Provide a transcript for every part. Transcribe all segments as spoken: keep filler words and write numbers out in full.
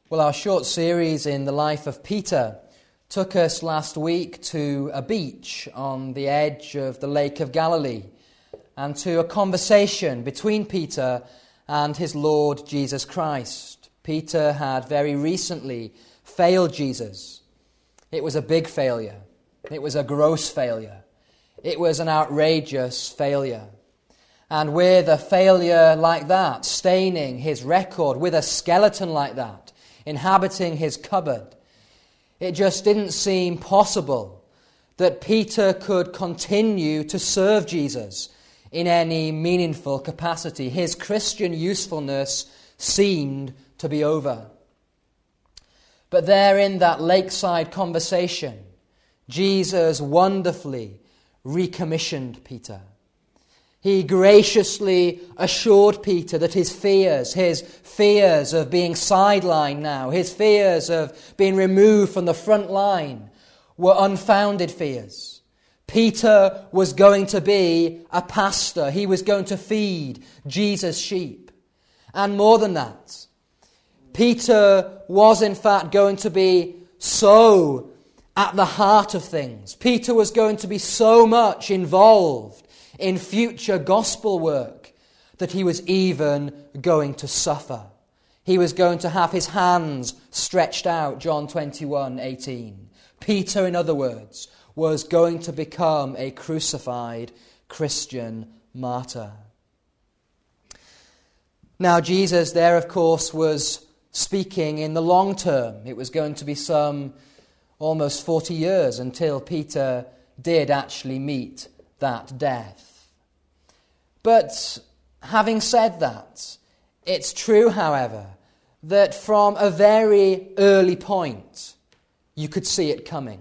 Well, our short series in the life of Peter took us last week to a beach on the edge of the Lake of Galilee and to a conversation between Peter and his Lord Jesus Christ. Peter had very recently failed Jesus. It was a big failure. It was a gross failure. It was an outrageous failure. And with a failure like that, staining his record, with a skeleton like that, inhabiting his cupboard, it just didn't seem possible that Peter could continue to serve Jesus in any meaningful capacity. His Christian usefulness seemed to be over. But there in that lakeside conversation, Jesus wonderfully recommissioned Peter. He graciously assured Peter that his fears, his fears of being sidelined now, his fears of being removed from the front line were unfounded fears. Peter was going to be a pastor. He was going to feed Jesus' sheep. And more than that, Peter was in fact going to be so at the heart of things. Peter was going to be so much involved in future gospel work that he was even going to suffer. He was going to have his hands stretched out, John twenty-one eighteen. Peter, in other words, was going to become a crucified Christian martyr. Now, Jesus there, of course, was speaking in the long term. It was going to be some almost forty years until Peter did actually meet that death. But having said that, it's true, however, that from a very early point, you could see it coming.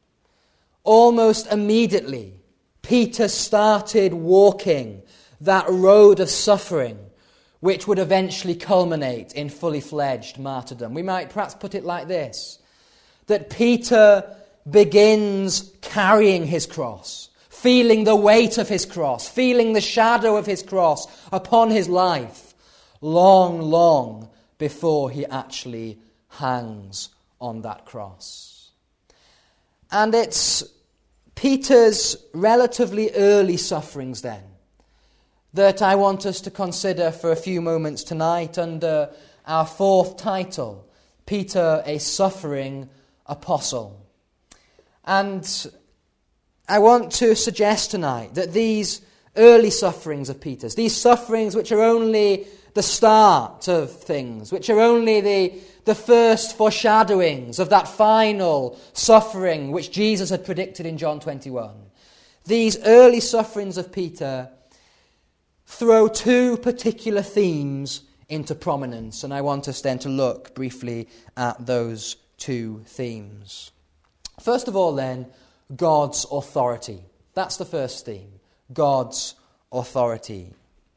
Almost immediately, Peter started walking that road of suffering, which would eventually culminate in fully fledged martyrdom. We might perhaps put it like this, that Peter begins carrying his cross, feeling the weight of his cross, feeling the shadow of his cross upon his life, long, long before he actually hangs on that cross. And it's Peter's relatively early sufferings then that I want us to consider for a few moments tonight under our fourth title, Peter, a Suffering Apostle. And I want to suggest tonight that these early sufferings of Peter's, these sufferings which are only the start of things, which are only the, the first foreshadowings of that final suffering which Jesus had predicted in John twenty-one, these early sufferings of Peter throw two particular themes into prominence, and I want us then to look briefly at those two themes. First of all then, God's authority. That's the first theme, God's authority.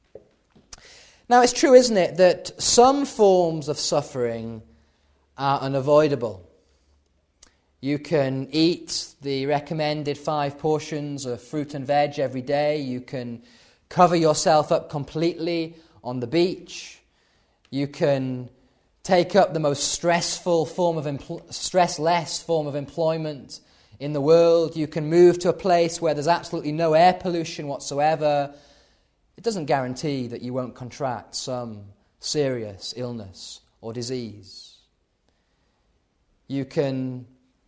Now it's true, isn't it, that some forms of suffering are unavoidable. You can eat the recommended five portions of fruit and veg every day. You can cover yourself up completely on the beach. You can take up the most stressful form of empl- stressless form of employment in the world. You can move to a place where there's absolutely no air pollution whatsoever. It doesn't guarantee that you won't contract some serious illness or disease. You can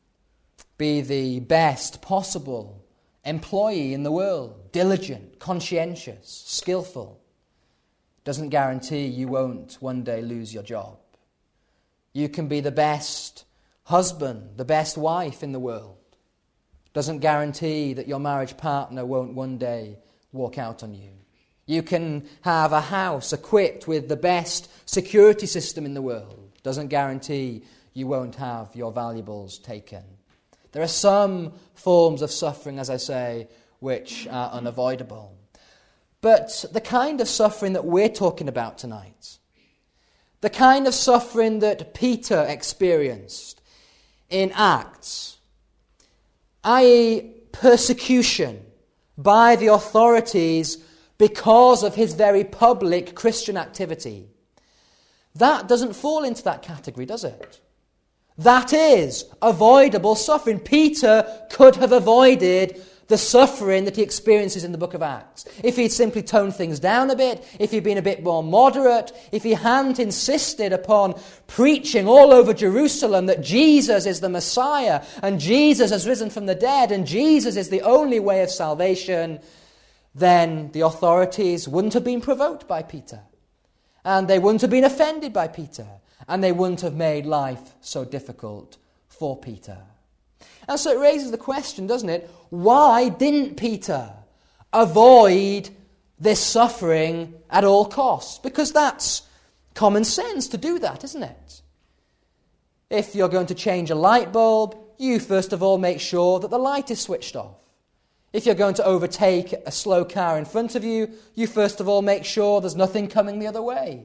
be the best possible employee in the world, diligent, conscientious, skillful. Doesn't guarantee you won't one day lose your job. You can be the best husband, the best wife in the world. Doesn't guarantee that your marriage partner won't one day walk out on you. You can have a house equipped with the best security system in the world. Doesn't guarantee you won't have your valuables taken. There are some forms of suffering, as I say, which are unavoidable. But the kind of suffering that we're talking about tonight, the kind of suffering that Peter experienced in Acts, that is persecution by the authorities because of his very public Christian activity, That doesn't fall into that category, does it? That is avoidable suffering. Peter could have avoided the suffering that he experiences in the book of Acts. If he'd simply toned things down a bit, if he'd been a bit more moderate, if he hadn't insisted upon preaching all over Jerusalem that Jesus is the Messiah and Jesus has risen from the dead and Jesus is the only way of salvation, then the authorities wouldn't have been provoked by Peter. And they wouldn't have been offended by Peter. And they wouldn't have made life so difficult for Peter. And so it raises the question, doesn't it? Why didn't Peter avoid this suffering at all costs? Because that's common sense to do that, isn't it? If you're going to change a light bulb, you first of all make sure that the light is switched off. If you're going to overtake a slow car in front of you, you first of all make sure there's nothing coming the other way.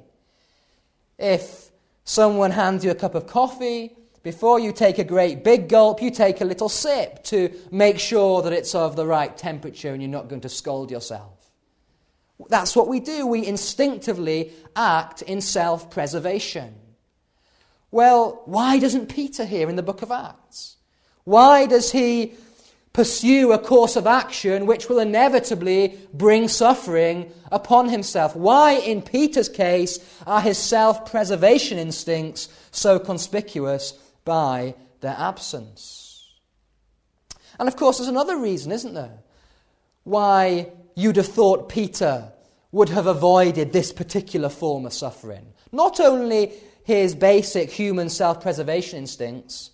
If someone hands you a cup of coffee, before you take a great big gulp, you take a little sip to make sure that it's of the right temperature and you're not going to scald yourself. That's what we do. We instinctively act in self-preservation. Well, why doesn't Peter here in the book of Acts? Why does he pursue a course of action which will inevitably bring suffering upon himself? Why, in Peter's case, are his self-preservation instincts so conspicuous by their absence? And of course, there's another reason, isn't there, why you'd have thought Peter would have avoided this particular form of suffering. Not only his basic human self-preservation instincts,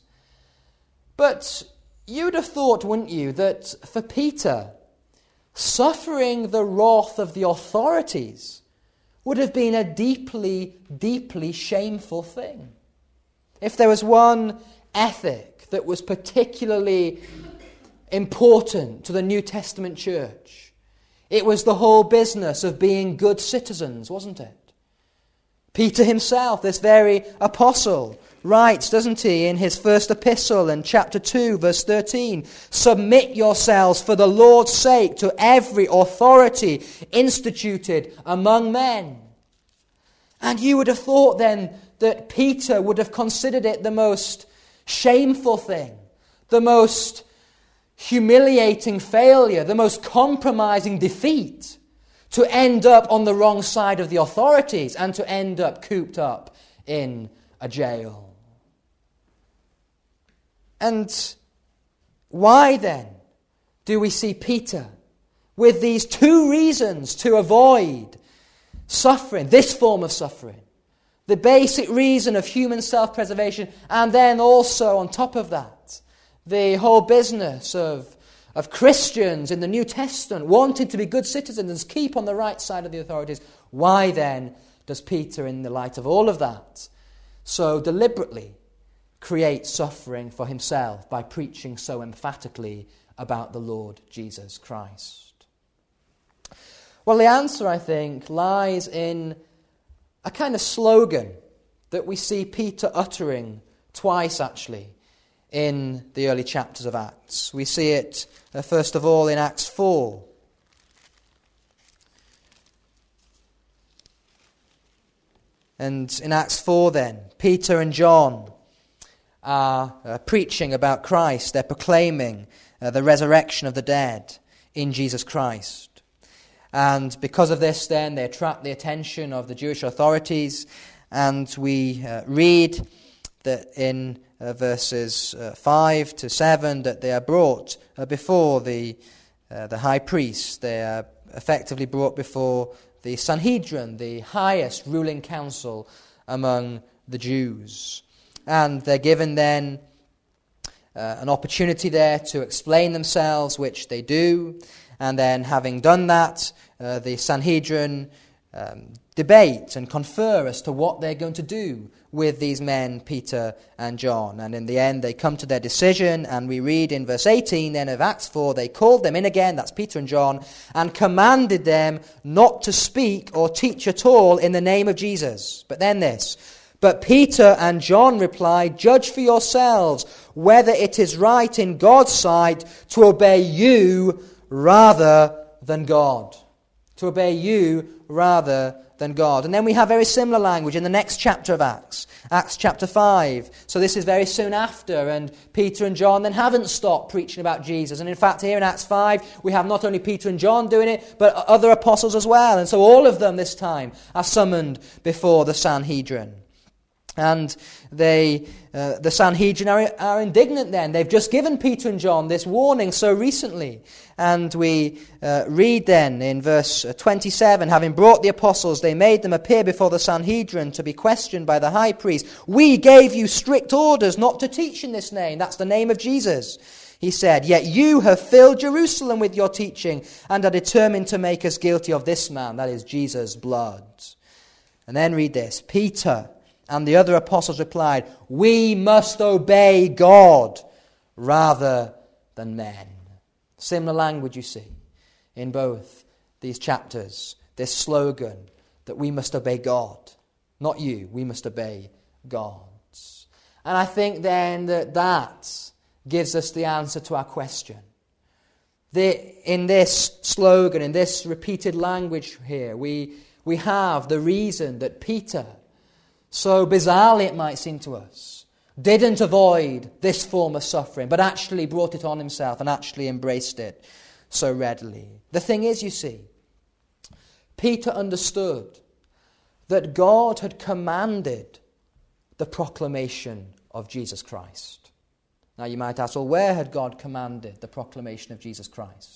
but you'd have thought, wouldn't you, that for Peter, suffering the wrath of the authorities would have been a deeply, deeply shameful thing. If there was one ethic that was particularly important to the New Testament church, it was the whole business of being good citizens, wasn't it? Peter himself, this very apostle, writes, doesn't he, in his first epistle in chapter two, verse thirteen, "Submit yourselves for the Lord's sake to every authority instituted among men." And you would have thought then that Peter would have considered it the most shameful thing, the most humiliating failure, the most compromising defeat, to end up on the wrong side of the authorities and to end up cooped up in a jail. And why then do we see Peter with these two reasons to avoid suffering, this form of suffering? The basic reason of human self-preservation, and then also on top of that, the whole business of, of Christians in the New Testament wanting to be good citizens and keep on the right side of the authorities. Why then does Peter, in the light of all of that, so deliberately create suffering for himself by preaching so emphatically about the Lord Jesus Christ? Well, the answer, I think, lies in a kind of slogan that we see Peter uttering twice, actually, in the early chapters of Acts. We see it, uh, first of all, in Acts four. And in Acts four, then, Peter and John are uh, preaching about Christ. They're proclaiming uh, the resurrection of the dead in Jesus Christ. And because of this, then, they attract the attention of the Jewish authorities. And we uh, read that in uh, verses uh, five to seven that they are brought uh, before the, uh, the high priest. They are effectively brought before the Sanhedrin, the highest ruling council among the Jews. And they're given then uh, an opportunity there to explain themselves, which they do. And then, having done that, uh, the Sanhedrin um, debate and confer as to what they're going to do with these men, Peter and John. And in the end, they come to their decision, and we read in verse eighteen then of Acts four, "They called them in again," that's Peter and John, "and commanded them not to speak or teach at all in the name of Jesus." But then this, "But Peter and John replied, 'Judge for yourselves whether it is right in God's sight to obey you rather than God.'" to obey you rather than God. And then we have very similar language in the next chapter of Acts, Acts chapter five. So this is very soon after, and Peter and John then haven't stopped preaching about Jesus. And in fact, here in Acts five, we have not only Peter and John doing it, but other apostles as well. And so all of them this time are summoned before the Sanhedrin. And they, uh, the Sanhedrin are, are indignant then. They've just given Peter and John this warning so recently. And we uh, read then in verse twenty-seven, having brought the apostles, they made them appear before the Sanhedrin to be questioned by the high priest. We gave you strict orders not to teach in this name. That's the name of Jesus. He said, yet you have filled Jerusalem with your teaching and are determined to make us guilty of this man, that is Jesus' blood. And then read this, Peter and the other apostles replied, we must obey God rather than men. Similar language, you see, in both these chapters. This slogan that we must obey God. Not you, we must obey God. And I think then that that gives us the answer to our question. The, in this slogan, in this repeated language here, we, we have the reason that Peter, so bizarrely it might seem to us, didn't avoid this form of suffering, but actually brought it on himself and actually embraced it so readily. The thing is, you see, Peter understood that God had commanded the proclamation of Jesus Christ. Now you might ask, well, where had God commanded the proclamation of Jesus Christ?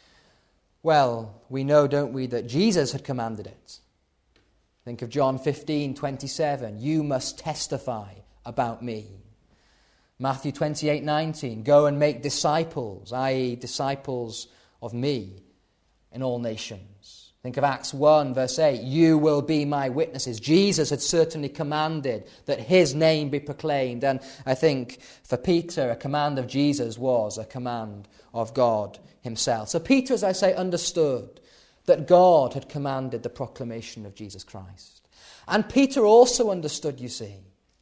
Well, we know, don't we, that Jesus had commanded it. Think of John fifteen twenty-seven. You must testify about me. Matthew twenty-eight nineteen. Go and make disciples, that is disciples of me in all nations. Think of Acts one verse eight. You will be my witnesses. Jesus had certainly commanded that his name be proclaimed. And I think for Peter, a command of Jesus was a command of God himself. So Peter, as I say, understood that God had commanded the proclamation of Jesus Christ. And Peter also understood, you see,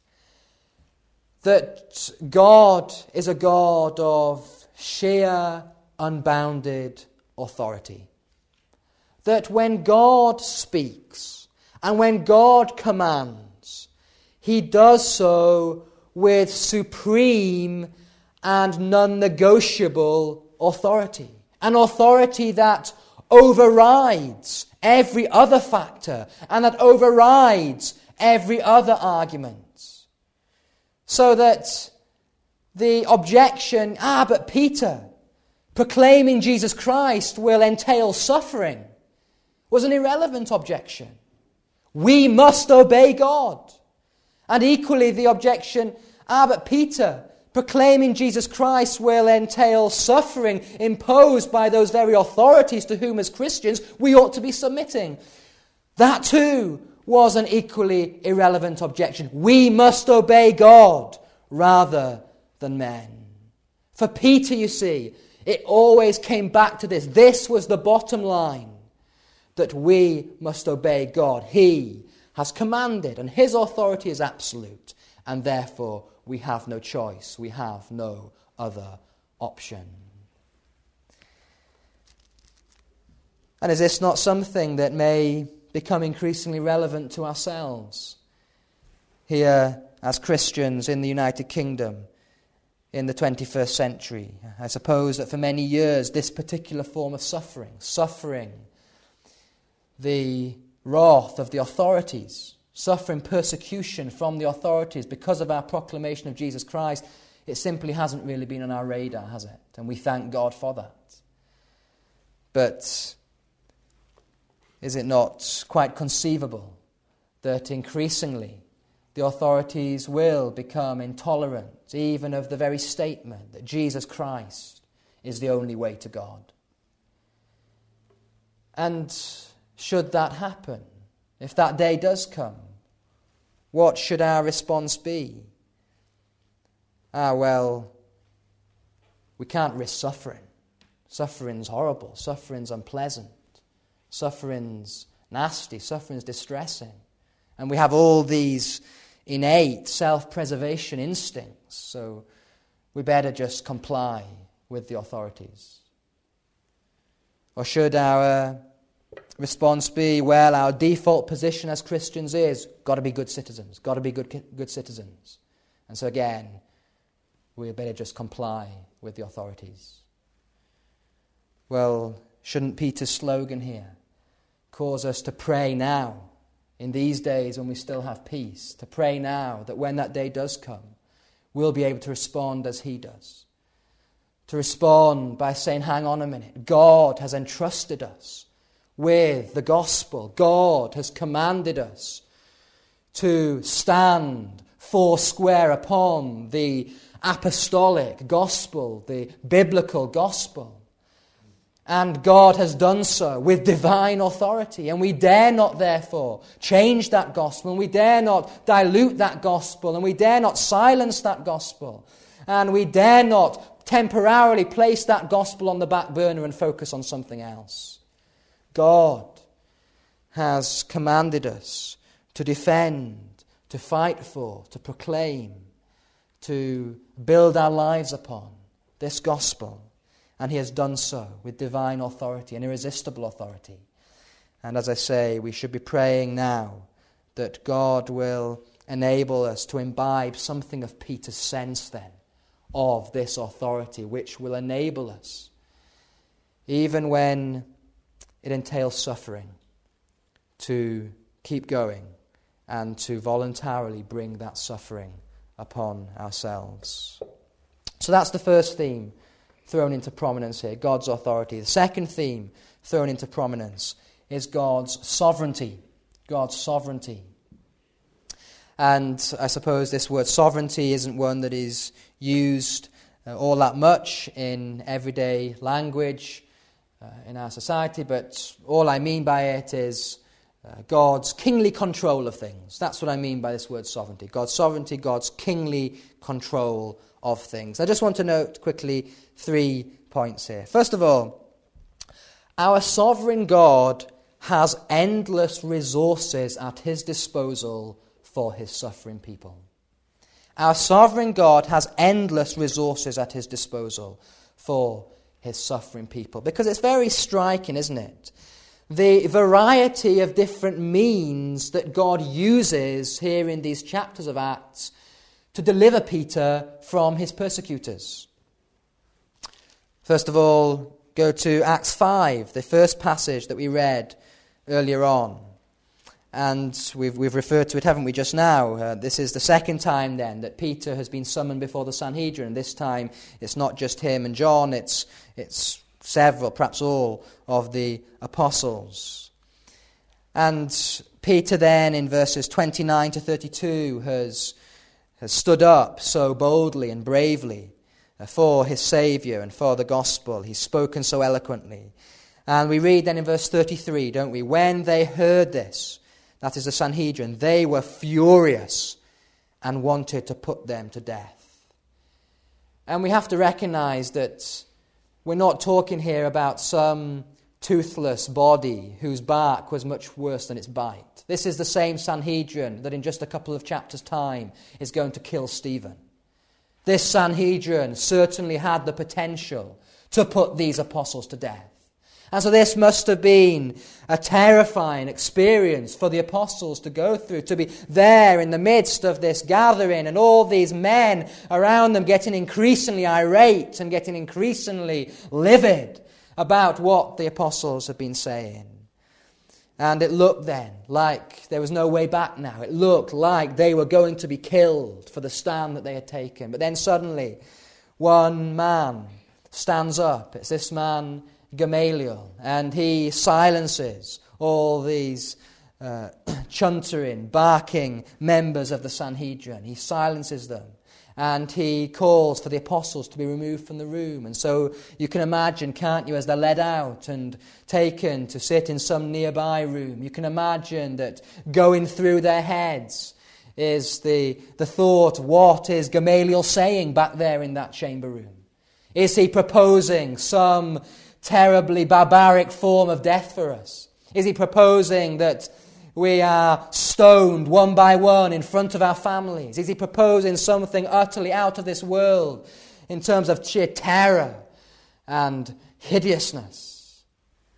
that God is a God of sheer, unbounded authority. That when God speaks and when God commands, he does so with supreme and non-negotiable authority. An authority that overrides every other factor and that overrides every other argument. So that the objection, ah, but Peter, proclaiming Jesus Christ will entail suffering, was an irrelevant objection. We must obey God. And equally the objection, ah, but Peter, proclaiming Jesus Christ will entail suffering imposed by those very authorities to whom as Christians we ought to be submitting. That too was an equally irrelevant objection. We must obey God rather than men. For Peter, you see, it always came back to this. This was the bottom line, that we must obey God. He has commanded, and his authority is absolute, and therefore we have no choice. We have no other option. And is this not something that may become increasingly relevant to ourselves here as Christians in the United Kingdom in the twenty-first century? I suppose that for many years this particular form of suffering, suffering the wrath of the authorities, suffering persecution from the authorities because of our proclamation of Jesus Christ, it simply hasn't really been on our radar, has it? And we thank God for that. But is it not quite conceivable that increasingly the authorities will become intolerant even of the very statement that Jesus Christ is the only way to God? And should that happen, if that day does come, what should our response be? Ah, well, we can't risk suffering. Suffering's horrible. Suffering's unpleasant. Suffering's nasty. Suffering's distressing. And we have all these innate self-preservation instincts, so we better just comply with the authorities. Or should our response be, well, our default position as Christians is, got to be good citizens, got to be good, good citizens. And so again, we better just comply with the authorities. Well, shouldn't Peter's slogan here cause us to pray now, in these days when we still have peace, to pray now that when that day does come, we'll be able to respond as he does. To respond by saying, hang on a minute, God has entrusted us with the gospel. God has commanded us to stand four square upon the apostolic gospel, the biblical gospel. And God has done so with divine authority. And we dare not, therefore, change that gospel. And we dare not dilute that gospel. And we dare not silence that gospel. And we dare not temporarily place that gospel on the back burner and focus on something else. God has commanded us to defend, to fight for, to proclaim, to build our lives upon this gospel. And he has done so with divine authority and irresistible authority. And as I say, we should be praying now that God will enable us to imbibe something of Peter's sense then of this authority, which will enable us, even when it entails suffering, to keep going and to voluntarily bring that suffering upon ourselves. So that's the first theme thrown into prominence here, God's authority. The second theme thrown into prominence is God's sovereignty. God's sovereignty. And I suppose this word sovereignty isn't one that is used uh, all that much in everyday language uh, in our society, but all I mean by it is uh, God's kingly control of things. That's what I mean by this word sovereignty. God's sovereignty, God's kingly control of things. I just want to note quickly three points here. First of all, our sovereign God has endless resources at his disposal for his suffering people. Our sovereign God has endless resources at his disposal for his suffering people. Because it's very striking, isn't it? The variety of different means that God uses here in these chapters of Acts to deliver Peter from his persecutors. First of all, go to Acts five, the first passage that we read earlier on. And we've, we've referred to it, haven't we, just now? Uh, this is the second time, then, that Peter has been summoned before the Sanhedrin. This time, it's not just him and John, it's, it's several, perhaps all, of the apostles. And Peter then, in verses twenty-nine to thirty-two, has, has stood up so boldly and bravely for his Saviour and for the gospel. He's spoken so eloquently. And we read then in verse thirty-three, don't we? When they heard this, that is the Sanhedrin, they were furious and wanted to put them to death. And we have to recognize that we're not talking here about some toothless body whose bark was much worse than its bite. This is the same Sanhedrin that in just a couple of chapters' time is going to kill Stephen. This Sanhedrin certainly had the potential to put these apostles to death. And so this must have been a terrifying experience for the apostles to go through, to be there in the midst of this gathering and all these men around them getting increasingly irate and getting increasingly livid about what the apostles have been saying. And it looked then like there was no way back now. It looked like they were going to be killed for the stand that they had taken. But then suddenly one man stands up. It's this man Gamaliel, and he silences all these uh, chuntering, barking members of the Sanhedrin. He silences them, and he calls for the apostles to be removed from the room. And so you can imagine, can't you, as they're led out and taken to sit in some nearby room, you can imagine that going through their heads is the, the thought, what is Gamaliel saying back there in that chamber room? Is he proposing some terribly barbaric form of death for us? Is he proposing that we are stoned one by one in front of our families? Is he proposing something utterly out of this world in terms of sheer terror and hideousness?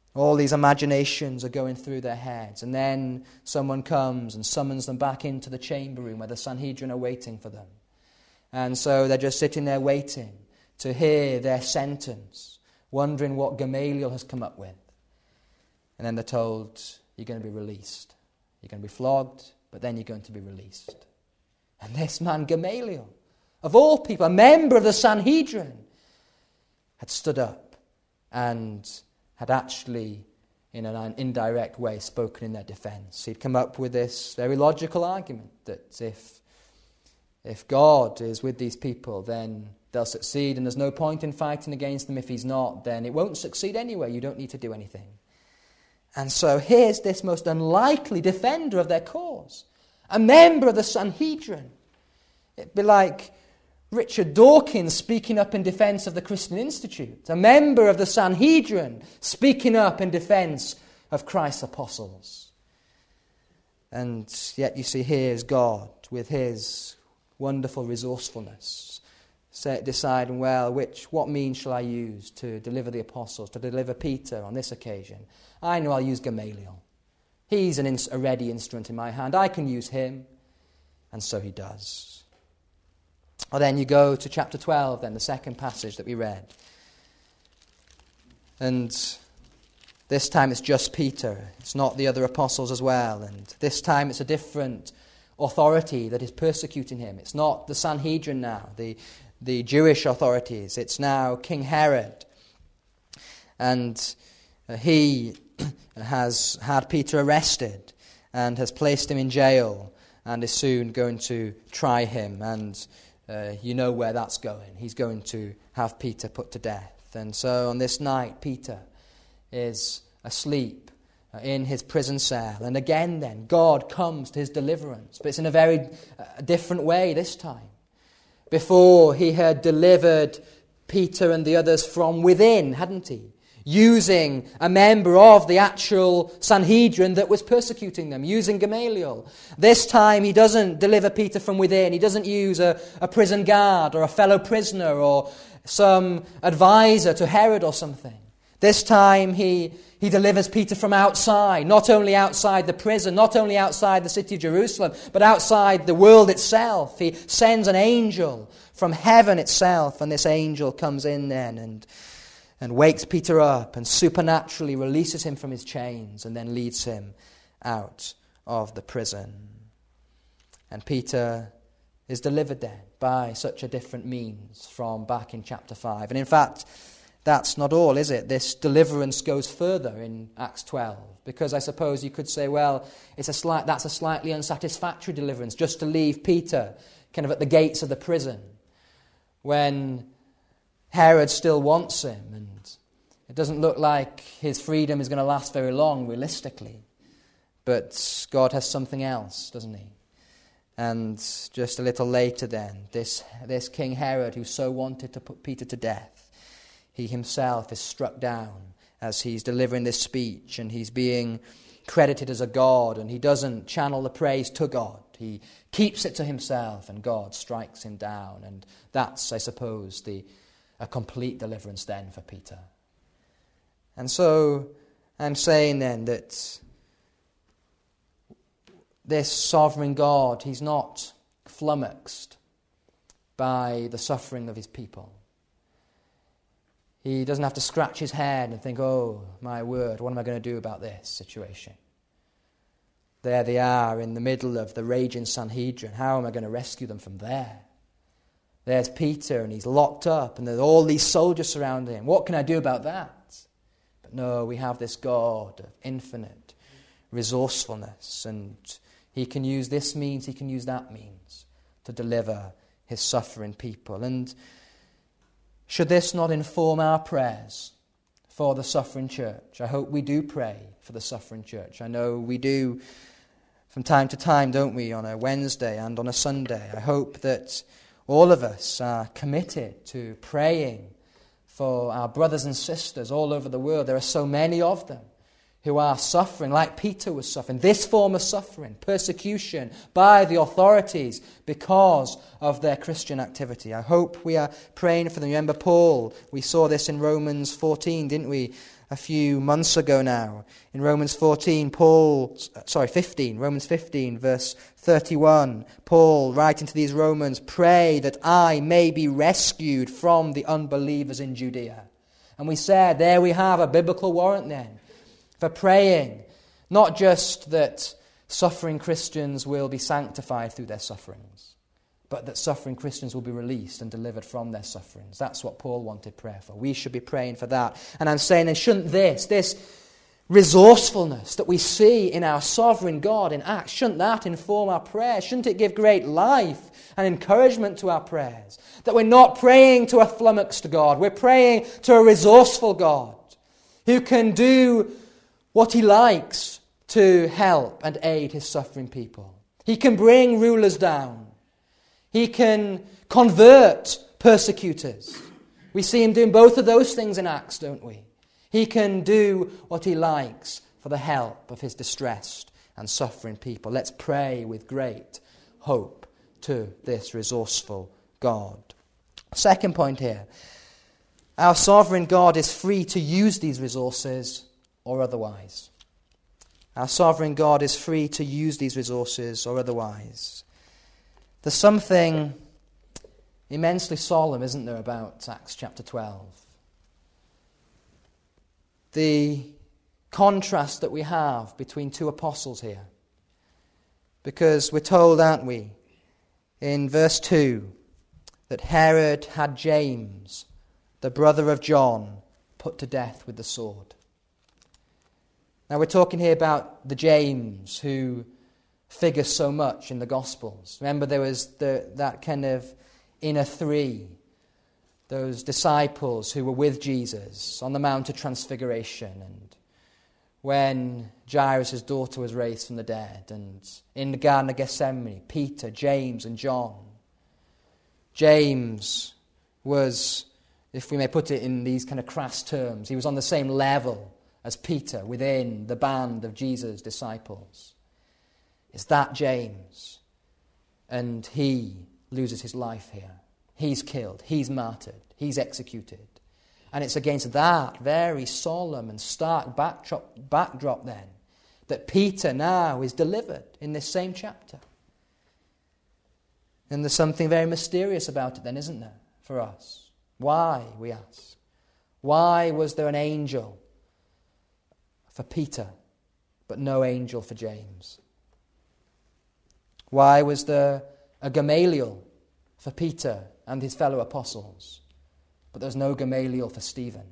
All these imaginations are going through their heads. And then someone comes and summons them back into the chamber room where the Sanhedrin are waiting for them. And so they're just sitting there waiting to hear their sentence, wondering what Gamaliel has come up with. And then they're told, you're going to be released. You're going to be flogged, but then you're going to be released. And this man, Gamaliel, of all people, a member of the Sanhedrin, had stood up and had actually, in an indirect way, spoken in their defense. He'd come up with this very logical argument that if, if God is with these people, then they'll succeed, and there's no point in fighting against them. If he's not, then it won't succeed anyway. You don't need to do anything. And so here's this most unlikely defender of their cause, a member of the Sanhedrin. It'd be like Richard Dawkins speaking up in defense of the Christian Institute, a member of the Sanhedrin speaking up in defense of Christ's apostles. And yet you see, here's God with his wonderful resourcefulness, deciding, well, which what means shall I use to deliver the apostles, to deliver Peter on this occasion? I know I'll use Gamaliel. He's an ins- a ready instrument in my hand. I can use him. And so he does. Well, then you go to chapter twelve, then, the second passage that we read. And this time it's just Peter. It's not the other apostles as well. And this time it's a different authority that is persecuting him. It's not the Sanhedrin now, the, the Jewish authorities. It's now King Herod. And uh, he has had Peter arrested and has placed him in jail and is soon going to try him. And Uh, you know where that's going. He's going to have Peter put to death. And so on this night, Peter is asleep uh, in his prison cell. And again then, God comes to his deliverance. But it's in a very uh, different way this time. Before, he had delivered Peter and the others from within, hadn't he? Using a member of the actual Sanhedrin that was persecuting them, using Gamaliel. This time he doesn't deliver Peter from within. He doesn't use a, a prison guard or a fellow prisoner or some advisor to Herod or something. This time he, he delivers Peter from outside, not only outside the prison, not only outside the city of Jerusalem, but outside the world itself. He sends an angel from heaven itself, and this angel comes in then and and wakes Peter up and supernaturally releases him from his chains and then leads him out of the prison. And Peter is delivered then by such a different means from back in chapter five. And in fact, that's not all, is it? This deliverance goes further in Acts twelve, because I suppose you could say, well, it's a slight, that's a slightly unsatisfactory deliverance, just to leave Peter kind of at the gates of the prison when Herod still wants him, and it doesn't look like his freedom is going to last very long, realistically. But God has something else, doesn't he? And just a little later then, this, this King Herod, who so wanted to put Peter to death, he himself is struck down as he's delivering this speech, and he's being credited as a god, and he doesn't channel the praise to God. He keeps it to himself, and God strikes him down. And that's, I suppose, the a complete deliverance then for Peter. And so I'm saying then that this sovereign God, he's not flummoxed by the suffering of his people. He doesn't have to scratch his head and think, oh, my word, what am I going to do about this situation? There they are in the middle of the raging Sanhedrin. How am I going to rescue them from there? There's Peter, and he's locked up, and there's all these soldiers surrounding him. What can I do about that? But no, we have this God of infinite resourcefulness, and he can use this means, he can use that means to deliver his suffering people. And should this not inform our prayers for the suffering church? I hope we do pray for the suffering church. I know we do from time to time, don't we, on a Wednesday and on a Sunday. I hope that all of us are committed to praying for our brothers and sisters all over the world. There are so many of them who are suffering, like Peter was suffering, this form of suffering, persecution by the authorities because of their Christian activity. I hope we are praying for them. Remember Paul, we saw this in Romans fourteen, didn't we? a few months ago now. In Romans fourteen, Paul, sorry, fifteen, Romans fifteen, verse thirty-one, Paul, writing to these Romans, pray that I may be rescued from the unbelievers in Judea. And we said, there we have a biblical warrant then for praying, not just that suffering Christians will be sanctified through their sufferings, but that suffering Christians will be released and delivered from their sufferings. That's what Paul wanted prayer for. We should be praying for that. And I'm saying, and shouldn't this, this resourcefulness that we see in our sovereign God in Acts, shouldn't that inform our prayers? Shouldn't it give great life and encouragement to our prayers? That we're not praying to a flummoxed God. We're praying to a resourceful God who can do what he likes to help and aid his suffering people. He can bring rulers down. He can convert persecutors. We see him doing both of those things in Acts, don't we? He can do what he likes for the help of his distressed and suffering people. Let's pray with great hope to this resourceful God. Second point here. Our sovereign God is free to use these resources or otherwise. Our sovereign God is free to use these resources or otherwise. There's something immensely solemn, isn't there, about Acts chapter twelve? The contrast that we have between two apostles here. Because we're told, aren't we, in verse two, that Herod had James, the brother of John, put to death with the sword. Now we're talking here about the James who figures so much in the Gospels. Remember, there was the, that kind of inner three, those disciples who were with Jesus on the Mount of Transfiguration, and when Jairus' daughter was raised from the dead, and in the Garden of Gethsemane, Peter, James, and John. James was, if we may put it in these kind of crass terms, he was on the same level as Peter within the band of Jesus' disciples. It's that James. And he loses his life here. He's killed. He's martyred. He's executed. And it's against that very solemn and stark backdrop, backdrop then that Peter now is delivered in this same chapter. And there's something very mysterious about it then, isn't there, for us? Why, we ask? Why was there an angel for Peter, but no angel for James? Why was there a Gamaliel for Peter and his fellow apostles, but there's no Gamaliel for Stephen?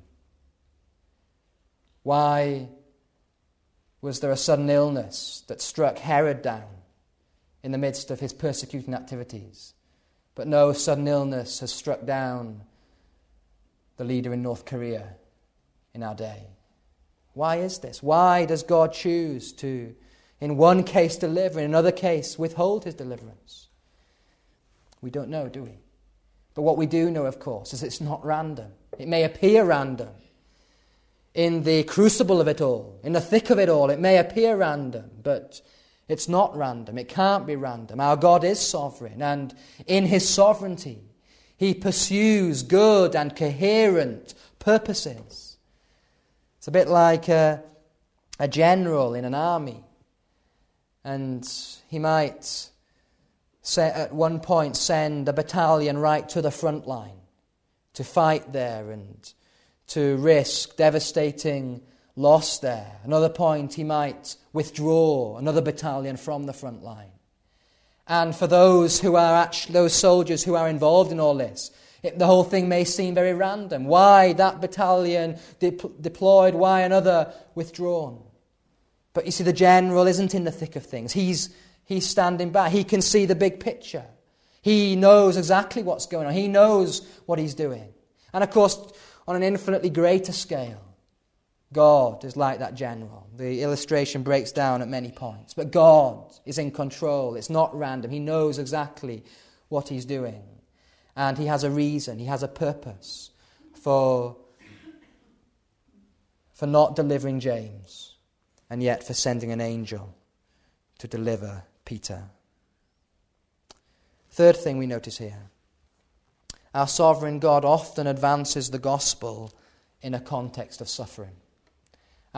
Why was there a sudden illness that struck Herod down in the midst of his persecuting activities, but no sudden illness has struck down the leader in North Korea in our day? Why is this? Why does God choose to, in one case, deliver, in another case, withhold his deliverance? We don't know, do we? But what we do know, of course, is it's not random. It may appear random. In the crucible of it all, in the thick of it all, it may appear random, but it's not random. It can't be random. Our God is sovereign, and in his sovereignty, he pursues good and coherent purposes. It's a bit like a, a general in an army, and he might say, at one point send a battalion right to the front line to fight there and to risk devastating loss there. Another point, he might withdraw another battalion from the front line. And for those who are actually, those soldiers who are involved in all this, it, the whole thing may seem very random. Why that battalion de- deployed? Why another withdrawn? But you see, the general isn't in the thick of things. He's he's standing back. He can see the big picture. He knows exactly what's going on. He knows what he's doing. And of course, on an infinitely greater scale, God is like that general. The illustration breaks down at many points. But God is in control. It's not random. He knows exactly what he's doing. And he has a reason. He has a purpose for, for not delivering James, and yet for sending an angel to deliver Peter. Third thing we notice here. Our sovereign God often advances the gospel in a context of suffering.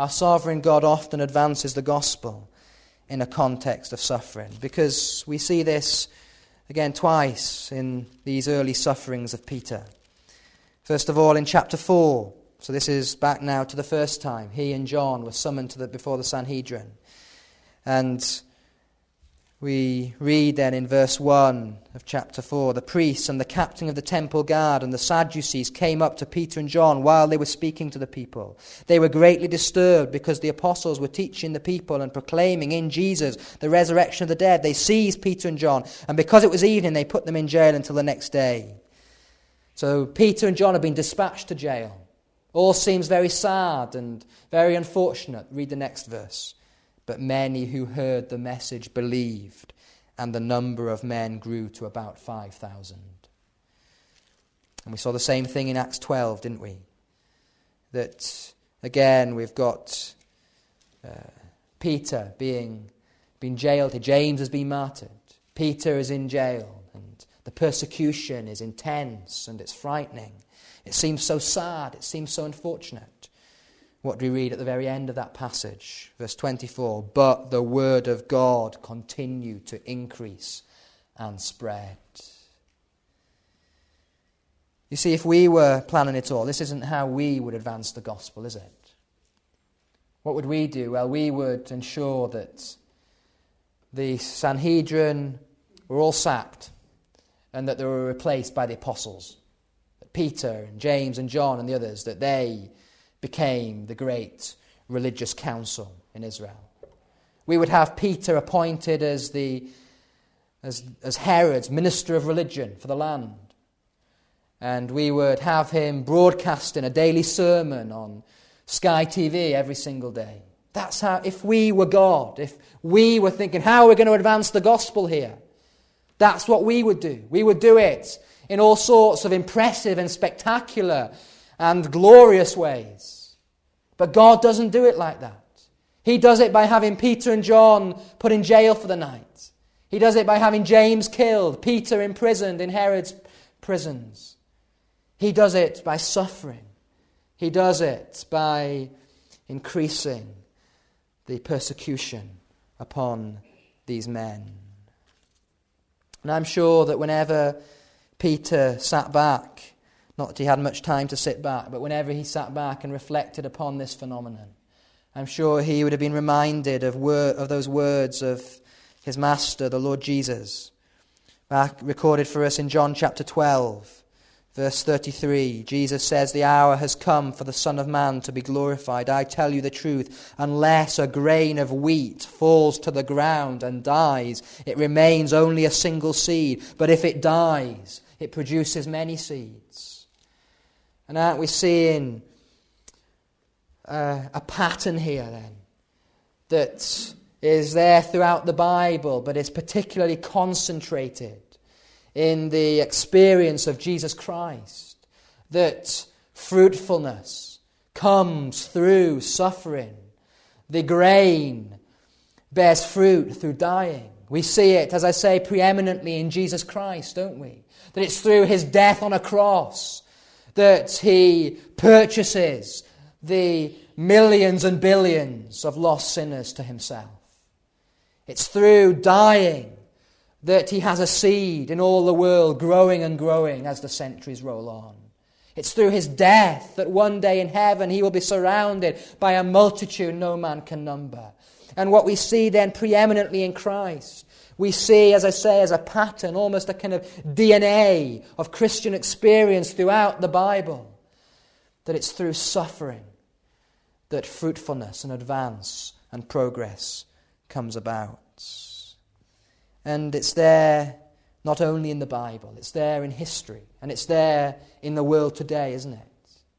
Our sovereign God often advances the gospel in a context of suffering, because we see this again twice in these early sufferings of Peter. First of all, in chapter four. So this is back now to the first time he and John were summoned to the, before the Sanhedrin. And we read then in verse one of chapter four, the priests and the captain of the temple guard and the Sadducees came up to Peter and John while they were speaking to the people. They were greatly disturbed because the apostles were teaching the people and proclaiming in Jesus the resurrection of the dead. They seized Peter and John, and because it was evening, they put them in jail until the next day. So Peter and John have been dispatched to jail. All seems very sad and very unfortunate. Read the next verse. But many who heard the message believed, and the number of men grew to about five thousand. And we saw the same thing in Acts twelve, didn't we? That, again, we've got uh, Peter being, being jailed. James has been martyred. Peter is in jail, and the persecution is intense, and it's frightening. It seems so sad. It seems so unfortunate. What do we read at the very end of that passage? Verse twenty-four, but the word of God continued to increase and spread. You see, if we were planning it all, this isn't how we would advance the gospel, is it? What would we do? Well, we would ensure that the Sanhedrin were all sacked and that they were replaced by the apostles. That Peter and James and John and the others, that they became the great religious council in Israel. We would have Peter appointed as the as, as Herod's minister of religion for the land. And we would have him broadcasting a daily sermon on Sky T V every single day. That's how, if we were God, if we were thinking, how are we going to advance the gospel here? That's what we would do. We would do it in all sorts of impressive and spectacular and glorious ways. But God doesn't do it like that. He does it by having Peter and John put in jail for the night. He does it by having James killed, Peter imprisoned in Herod's prisons. He does it by suffering. He does it by increasing the persecution upon these men. And I'm sure that whenever Peter sat back, not that he had much time to sit back, but whenever he sat back and reflected upon this phenomenon, I'm sure he would have been reminded of wor- of those words of his master, the Lord Jesus, back recorded for us in John chapter twelve, verse thirty-three. Jesus says, "The hour has come for the Son of Man to be glorified. I tell you the truth, unless a grain of wheat falls to the ground and dies, it remains only a single seed. But if it dies, it produces many seeds." And aren't we seeing uh, a pattern here then that is there throughout the Bible, but is particularly concentrated in the experience of Jesus Christ, that fruitfulness comes through suffering. The grain bears fruit through dying. We see it, as I say, preeminently in Jesus Christ, don't we? That it's through his death on a cross that he purchases the millions and billions of lost sinners to himself. It's through dying that he has a seed in all the world, growing and growing as the centuries roll on. It's through his death that one day in heaven he will be surrounded by a multitude no man can number. And what we see then preeminently in Christ, we see, as I say, as a pattern, almost a kind of D N A of Christian experience throughout the Bible, that it's through suffering that fruitfulness and advance and progress comes about. And it's there not only in the Bible, it's there in history, and it's there in the world today, isn't it?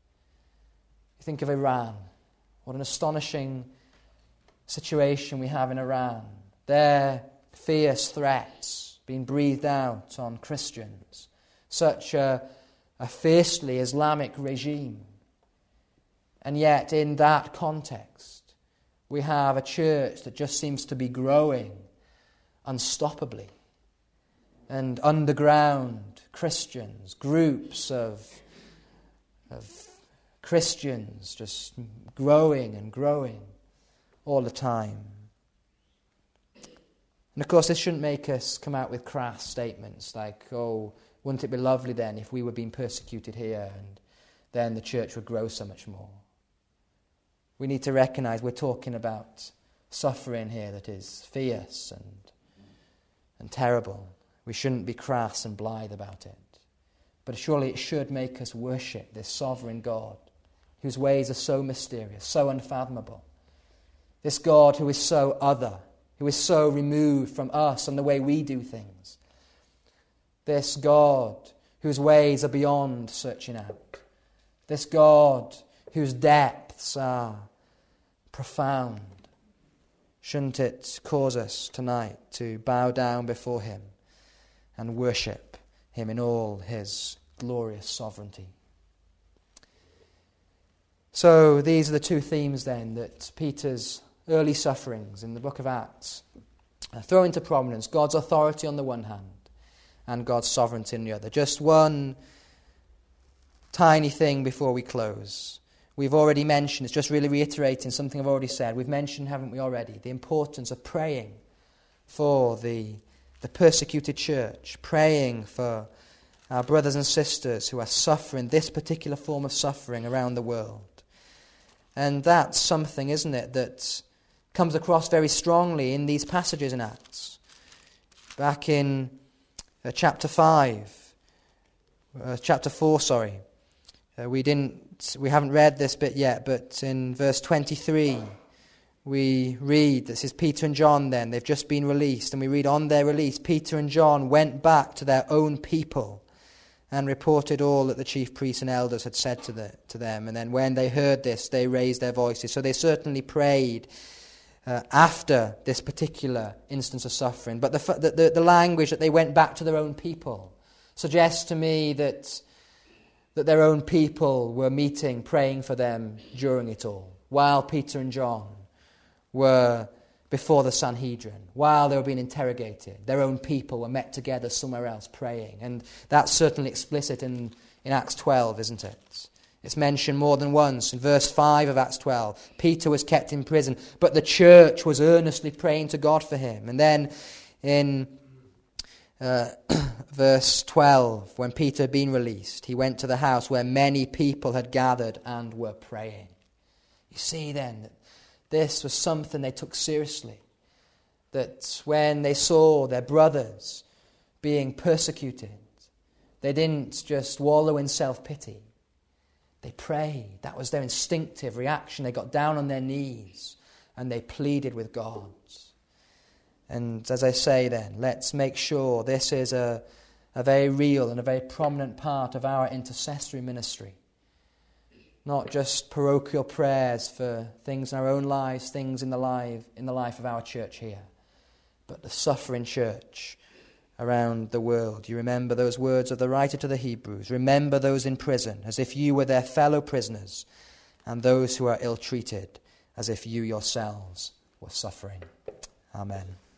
You think of Iran, what an astonishing situation we have in Iran. Their fierce threats being breathed out on Christians. Such a, a fiercely Islamic regime. And yet, in that context, we have a church that just seems to be growing unstoppably. And underground Christians, groups of, of Christians just growing and growing all the time. And of course, this shouldn't make us come out with crass statements like, oh, wouldn't it be lovely then if we were being persecuted here and then the church would grow so much more. We need to recognize we're talking about suffering here that is fierce and, and terrible. We shouldn't be crass and blithe about it. But surely it should make us worship this sovereign God whose ways are so mysterious, so unfathomable. This God who is so other, who is so removed from us and the way we do things. This God whose ways are beyond searching out. This God whose depths are profound. Shouldn't it cause us tonight to bow down before him and worship him in all his glorious sovereignty? So these are the two themes then that Peter's early sufferings in the book of Acts throw into prominence. God's authority on the one hand and God's sovereignty on the other. Just one tiny thing before we close. We've already mentioned, it's just really reiterating something I've already said. We've mentioned, haven't we already, the importance of praying for the, the persecuted church, praying for our brothers and sisters who are suffering this particular form of suffering around the world. And that's something, isn't it, that comes across very strongly in these passages in Acts. Back in uh, chapter five, uh, chapter four, sorry, uh, we didn't, we haven't read this bit yet, but in verse twenty-three, we read, this is Peter and John then, they've just been released, and we read, on their release, Peter and John went back to their own people and reported all that the chief priests and elders had said to, the, to them. And then when they heard this, they raised their voices. So they certainly prayed uh, after this particular instance of suffering. But the, the, the language that they went back to their own people suggests to me that, that their own people were meeting, praying for them during it all, while Peter and John were before the Sanhedrin, while they were being interrogated. Their own people were met together somewhere else praying. And that's certainly explicit in, in Acts twelve, isn't it? It's mentioned more than once. In verse five of Acts twelve, Peter was kept in prison, but the church was earnestly praying to God for him. And then in uh, verse twelve, when Peter had been released, he went to the house where many people had gathered and were praying. You see then that this was something they took seriously. That when they saw their brothers being persecuted, they didn't just wallow in self-pity. They prayed. That was their instinctive reaction. They got down on their knees and they pleaded with God. And as I say then, let's make sure this is a, a very real and a very prominent part of our intercessory ministry. Not just parochial prayers for things in our own lives, things in the life, in the life of our church here, but the suffering church around the world. You remember those words of the writer to the Hebrews. Remember those in prison as if you were their fellow prisoners, and those who are ill-treated as if you yourselves were suffering. Amen.